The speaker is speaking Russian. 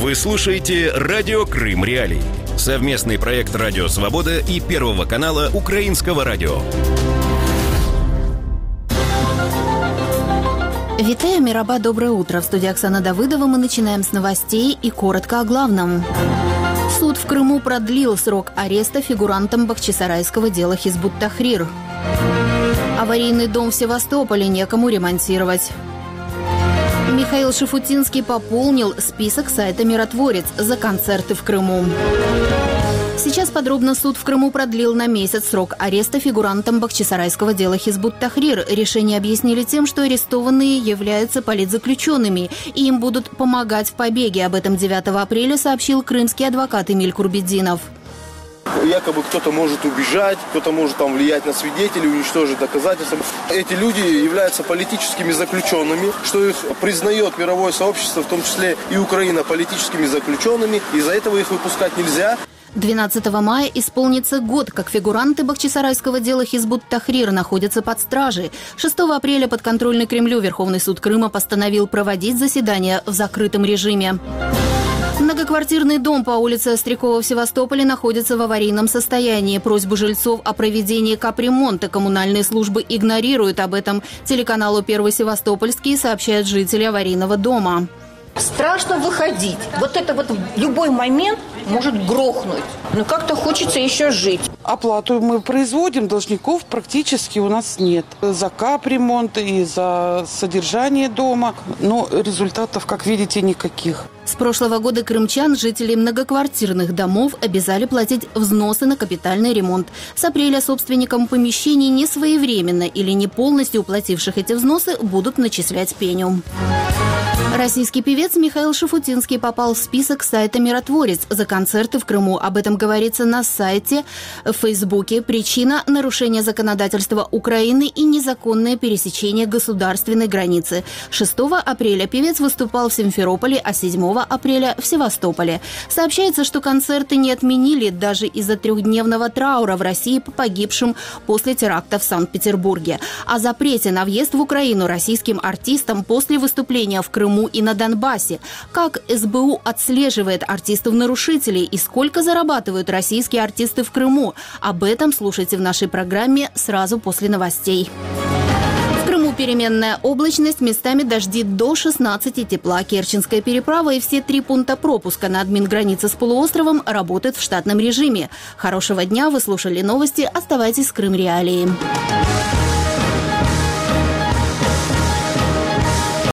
Вы слушаете «Радио Крым Реалии». Совместный проект «Радио Свобода» и Первого канала Украинского радио. Витаю, Мираба, доброе утро. В студии Оксана Давыдова мы начинаем с новостей и коротко о главном. Суд в Крыму продлил срок ареста фигурантам бахчисарайского дела Хизбут Тахрир. Аварийный дом в Севастополе некому ремонтировать. Михаил Шафутинский пополнил список сайта «Миротворец» за концерты в Крыму. Сейчас подробно. Суд в Крыму продлил на месяц срок ареста фигурантам бахчисарайского дела Хизбут Тахрир. Решение объяснили тем, что арестованные являются политзаключенными, и им будут помогать в побеге. Об этом 9 апреля сообщил крымский адвокат Эмиль Курбетдинов. Якобы кто-то может убежать, кто-то может там влиять на свидетелей, уничтожить доказательства. Эти люди являются политическими заключенными, что их признает мировое сообщество, в том числе и Украина, политическими заключенными. Из-за этого их выпускать нельзя. 12 мая исполнится год, как фигуранты бахчисарайского дела Хизбут Тахрир находятся под стражей. 6 апреля подконтрольный Кремлю Верховный суд Крыма постановил проводить заседания в закрытом режиме. Многоквартирный дом по улице Острякова в Севастополе находится в аварийном состоянии. Просьбу жильцов о проведении капремонта коммунальные службы игнорируют. Об этом телеканалу «Первый Севастопольский» сообщают жители аварийного дома. Страшно выходить. Вот это вот в любой момент может грохнуть. Но как-то хочется еще жить. Оплату мы производим, должников практически у нас нет. За капремонт и за содержание дома. Но результатов, как видите, никаких. С прошлого года крымчан, жителей многоквартирных домов, обязали платить взносы на капитальный ремонт. С апреля собственникам помещений несвоевременно или не полностью уплативших эти взносы будут начислять пеню. Российский певец Михаил Шафутинский попал в список сайта «Миротворец» за концерты в Крыму. Об этом говорится на сайте в Фейсбуке. Причина – нарушение законодательства Украины и незаконное пересечение государственной границы. 6 апреля певец выступал в Симферополе, а 7 апреля в Севастополе. Сообщается, что концерты не отменили даже из-за трехдневного траура в России по погибшим после теракта в Санкт-Петербурге. О запрете на въезд в Украину российским артистам после выступления в Крыму и на Донбассе. Как СБУ отслеживает артистов-нарушителей и сколько зарабатывают российские артисты в Крыму? Об этом слушайте в нашей программе сразу после новостей. В Крыму переменная облачность, местами дожди до 16 тепла. Керченская переправа и все 3 пункта пропуска на админгранице с полуостровом работают в штатном режиме. Хорошего дня, вы слушали новости, оставайтесь с Крым Реалией.